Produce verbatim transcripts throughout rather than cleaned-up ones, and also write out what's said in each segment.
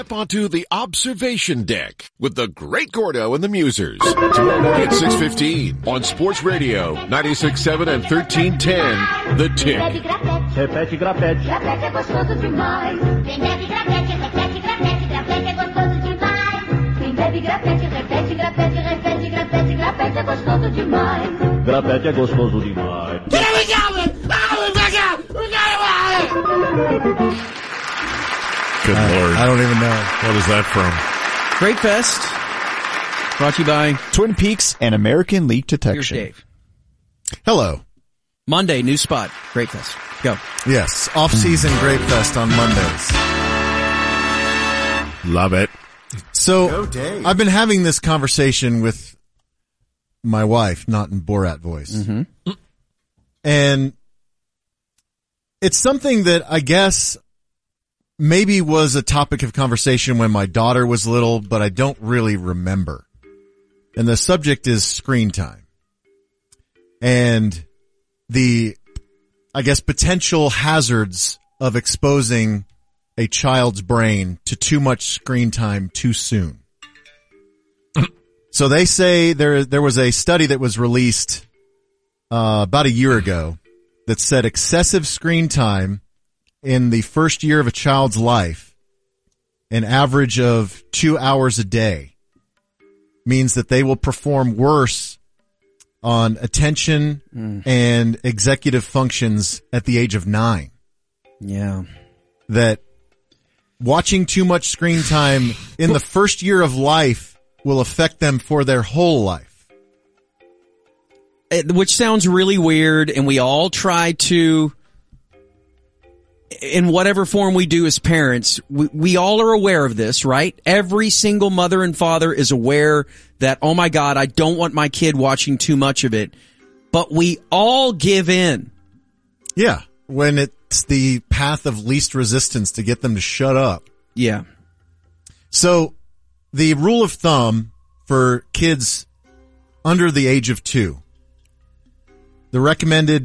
Step onto the observation deck with the Great Gordo and the Musers. Tomorrow morning at six fifteen on Sports Radio ninety-six point seven and thirteen ten, The Tick. Repete, grapete. Grapete é gostoso demais. Quem bebe grapete, repete, grapete, grapete é gostoso demais. Quem bebe grapete, repete, grapete, repete, grapete, grapete é gostoso demais. Grapete é gostoso demais. Good Lord. I don't even know. What is that from? Great Fest. Brought to you by Twin Peaks and American Leak Detection. Here's Dave. Hello. Monday, new spot. Great Fest. Go. Yes, off-season Grape Fest on Mondays. Love it. So, I've been having this conversation with my wife, not in Borat voice. Mm-hmm. And it's something that I guess maybe was a topic of conversation when my daughter was little, but I don't really remember. And the subject is screen time. And the, I guess, potential hazards of exposing a child's brain to too much screen time too soon. So they say there, there was a study that was released, uh, about a year ago that said excessive screen time in the first year of a child's life, an average of two hours a day, means that they will perform worse on attention mm. and executive functions at the age of nine. Yeah. That watching too much screen time in the first year of life will affect them for their whole life. It, which sounds really weird, and we all try to, in whatever form we do as parents, we, we all are aware of this, right? Every single mother and father is aware that, oh my God, I don't want my kid watching too much of it. But we all give in. Yeah, when it's the path of least resistance to get them to shut up. Yeah. So, the rule of thumb for kids under the age of two, the recommended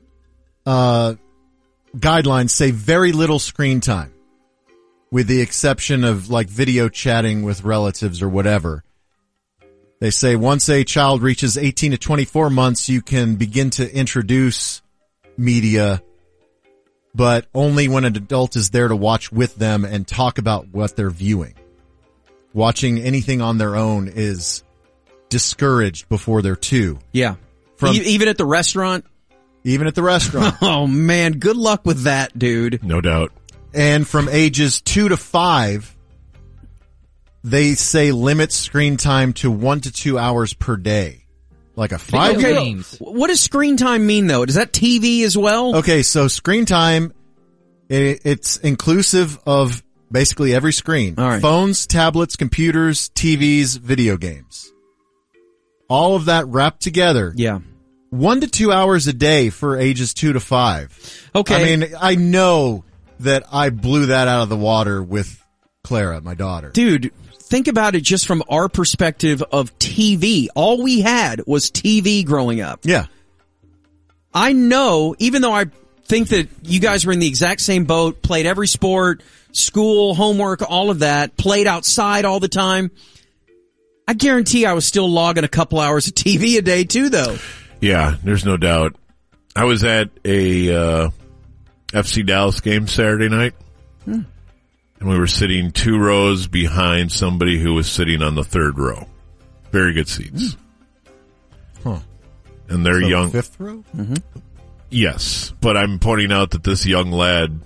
uh guidelines say very little screen time, with the exception of like video chatting with relatives or whatever. They say once a child reaches eighteen to twenty-four months, you can begin to introduce media, but only when an adult is there to watch with them and talk about what they're viewing. Watching anything on their own is discouraged before they're two. Yeah. From, e- even at the restaurant? Even at the restaurant. Oh man, good luck with that, dude. No doubt. And from ages two to five, they say limit screen time to one to two hours per day. Like a five. Okay, what does screen time mean though? Is that T V as well? Okay, so screen time, it, it's inclusive of basically every screen. All right. Phones, tablets, computers, T Vs, video games. All of that wrapped together. Yeah. One to two hours a day for ages two to five. Okay. I mean, I know that I blew that out of the water with Clara, my daughter. Dude, think about it just from our perspective of T V. All we had was T V growing up. Yeah. I know, even though I think that you guys were in the exact same boat, played every sport, school, homework, all of that, played outside all the time, I guarantee I was still logging a couple hours of T V a day too, though. Yeah, there's no doubt. I was at a uh, F C Dallas game Saturday night, hmm. and we were sitting two rows behind somebody who was sitting on the third row. Very good seats. Hmm. Huh. And they're so young. Fifth row? Mm-hmm. Yes, but I'm pointing out that this young lad,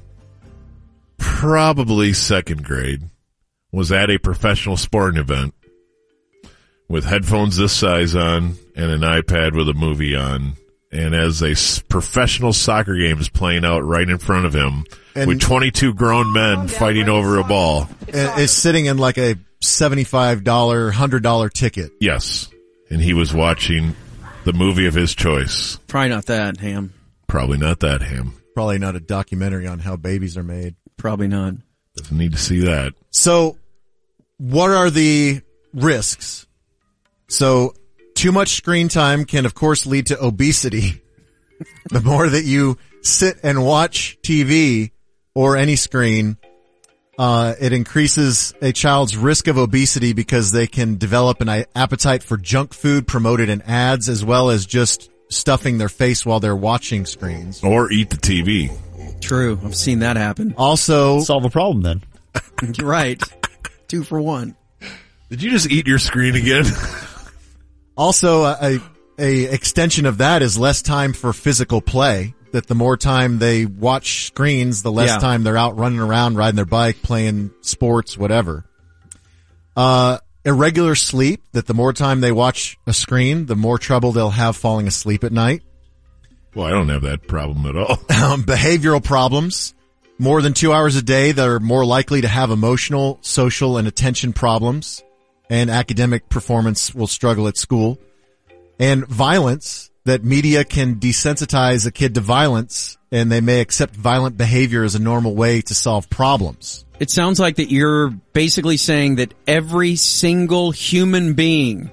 probably second grade, was at a professional sporting event with headphones this size on and an iPad with a movie on. And as a professional soccer game is playing out right in front of him, and with twenty-two grown men fighting over a ball. And is sitting in like a seventy-five dollars, one hundred dollars ticket. Yes. And he was watching the movie of his choice. Probably not that, Ham. Probably not that, Ham. Probably not a documentary on how babies are made. Probably not. Doesn't need to see that. So, what are the risks? So, too much screen time can, of course, lead to obesity. The more that you sit and watch T V or any screen, Uh, it increases a child's risk of obesity because they can develop an appetite for junk food promoted in ads, as well as just stuffing their face while they're watching screens. Or eat the T V. True. I've seen that happen. Also, Solve a problem then. You're right. Two for one. Did you just eat your screen again? Also, a, a extension of that is less time for physical play. That the more time they watch screens, the less Yeah. time they're out running around, riding their bike, playing sports, whatever. Uh, irregular sleep, that the more time they watch a screen, the more trouble they'll have falling asleep at night. Well, I don't have that problem at all. Um, behavioral problems. More than two hours a day, they're more likely to have emotional, social, and attention problems. And academic performance will struggle at school. And violence, that media can desensitize a kid to violence, and they may accept violent behavior as a normal way to solve problems. It sounds like that you're basically saying that every single human being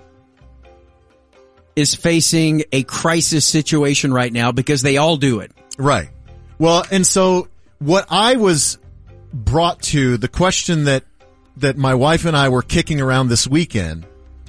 is facing a crisis situation right now because they all do it. Right. Well, and so what I was brought to, the question that, that my wife and I were kicking around this weekend,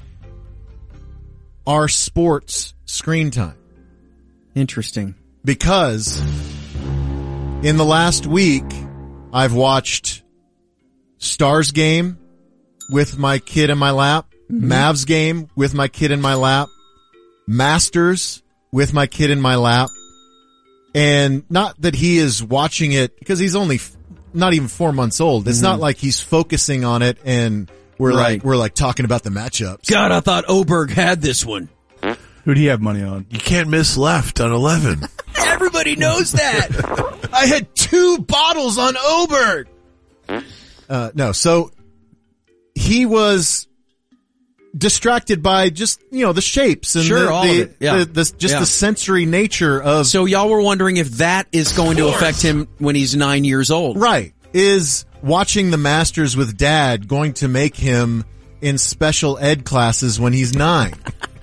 are sports screen time. Interesting. Because in the last week, I've watched Stars game with my kid in my lap, mm-hmm. Mavs game with my kid in my lap, Masters with my kid in my lap, and not that he is watching it because he's only f- not even four months old. It's mm-hmm. not like he's focusing on it and we're right. like, we're like talking about the matchups. God, I thought Oberg had this one. Who'd he have money on? You can't miss left on eleven. Everybody knows that. I had two bottles on Oberg. Uh, no, so he was distracted by just, you know, the shapes and sure, the, all the, of it. Yeah. the, the just yeah. the sensory nature of. So y'all were wondering if that is going to affect him when he's nine years old. Right. Is watching the Masters with Dad going to make him in special ed classes when he's nine?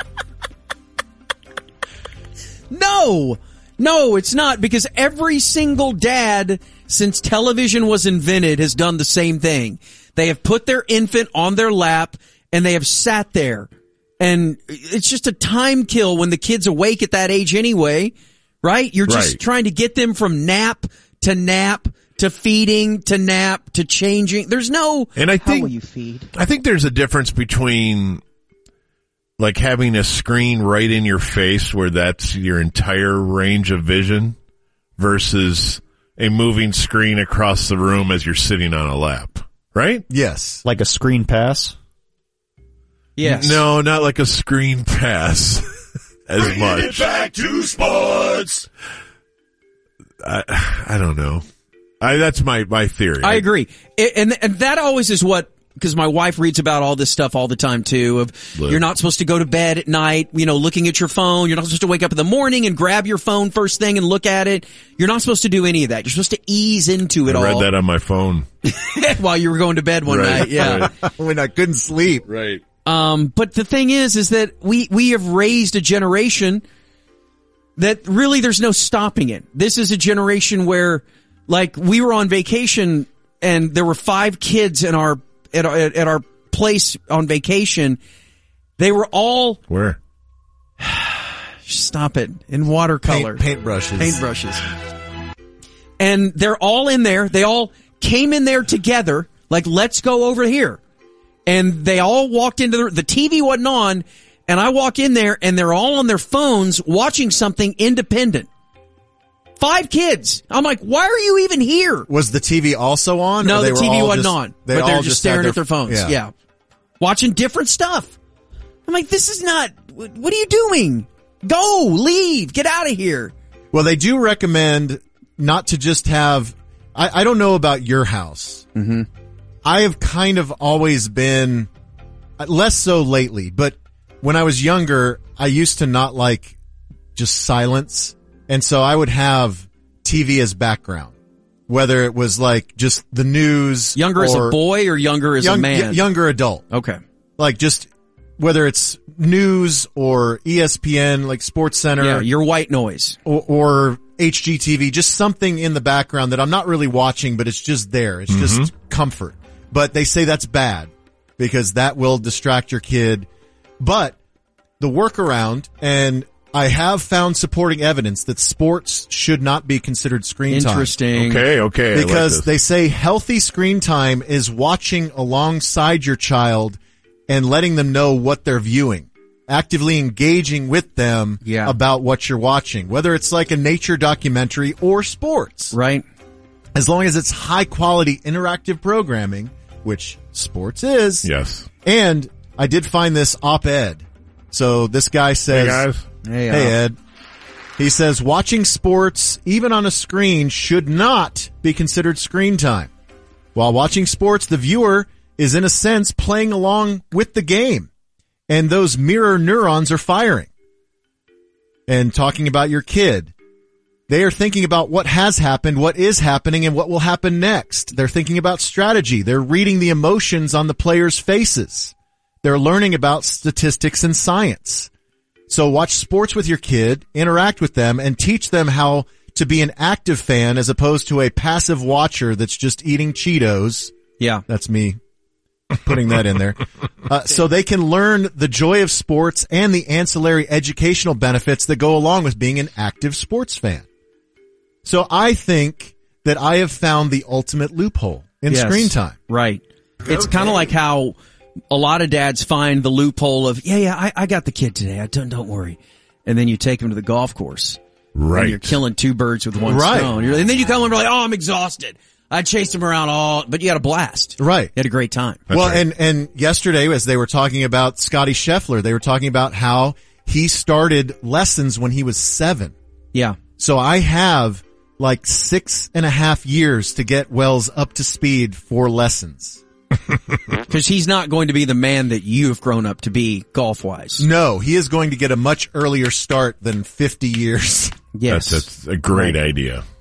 No, no, it's not, because every single dad since television was invented has done the same thing. They have put their infant on their lap and they have sat there, and it's just a time kill when the kid's awake at that age anyway, right? You're just Right. trying to get them from nap to nap to feeding to nap to changing. There's no, And I how think will you feed? I think there's a difference between like having a screen right in your face where that's your entire range of vision versus a moving screen across the room as you're sitting on a lap, right? Yes. Like a screen pass? Yes. No, not like a screen pass as Bringing much. it back to sports. I, I don't know. I, that's my, my theory. I agree. It, and, and that always is what, because my wife reads about all this stuff all the time too, of Look. You're not supposed to go to bed at night, you know, looking at your phone. You're not supposed to wake up in the morning and grab your phone first thing and look at it. You're not supposed to do any of that. You're supposed to ease into it I read all that on my phone. while you were going to bed one Right, night. Yeah. right. When I couldn't sleep. Right. Um, but the thing is, is that we, we have raised a generation that really there's no stopping it. This is a generation where, like, we were on vacation and there were five kids in our, at our, at our place on vacation. They were all, Where? stop it, in watercolor. Paint, paintbrushes. Paintbrushes. And they're all in there. They all came in there together, like, let's go over here. And they all walked into the, the T V wasn't on, and I walk in there and they're all on their phones watching something independent. Five kids. I'm like, why are you even here? Was the T V also on? No, or they the were T V all wasn't just, on, they but they're all just had staring at their phones. Yeah. Yeah. Watching different stuff. I'm like, this is not, what are you doing? Go, leave, get out of here. Well, they do recommend not to just have, I, I don't know about your house. Mm-hmm. I have kind of always been, less so lately, but when I was younger, I used to not like just silence. And so I would have T V as background, whether it was like just the news. Younger as a boy or younger as young, a man? y- younger adult. Okay. Like just whether it's news or E S P N, like Sports Center. Yeah, your white noise. or, or H G T V, just something in the background that I'm not really watching, but it's just there. It's Mm-hmm. just comfort. But they say that's bad because that will distract your kid. But the workaround, and I have found supporting evidence that sports should not be considered screen time. Interesting. Okay, okay. I like Because this. they say healthy screen time is watching alongside your child and letting them know what they're viewing, actively engaging with them Yeah. about what you're watching, whether it's like a nature documentary or sports. Right. As long as it's high quality interactive programming, which sports is. Yes. And I did find this op-ed. So this guy Hey, says, guys. Hey, uh, Hey, Ed. He says, watching sports, even on a screen, should not be considered screen time. While watching sports, the viewer is, in a sense, playing along with the game. And those mirror neurons are firing. And talking about your kid, they are thinking about what has happened, what is happening, and what will happen next. They're thinking about strategy. They're reading the emotions on the players' faces. They're learning about statistics and science. So watch sports with your kid, interact with them, and teach them how to be an active fan as opposed to a passive watcher that's just eating Cheetos. Yeah. That's me putting that in there. Uh, so they can learn the joy of sports and the ancillary educational benefits that go along with being an active sports fan. So I think that I have found the ultimate loophole in Yes. screen time. Right. It's kind of like how a lot of dads find the loophole of, yeah, yeah, I, I got the kid today. I don't, don't worry. And then you take him to the golf course. Right. And you're killing two birds with one Right. stone. You're, and then you come and be like, oh, I'm exhausted. I chased him around all, but you had a blast. Right. You had a great time. That's well, right. and, and yesterday as they were talking about Scotty Scheffler, they were talking about how he started lessons when he was seven. Yeah. So I have like six and a half years to get Wells up to speed for lessons. Because he's not going to be the man that you have grown up to be golf wise. No, he is going to get a much earlier start than fifty years. Yes. That's, that's a great idea.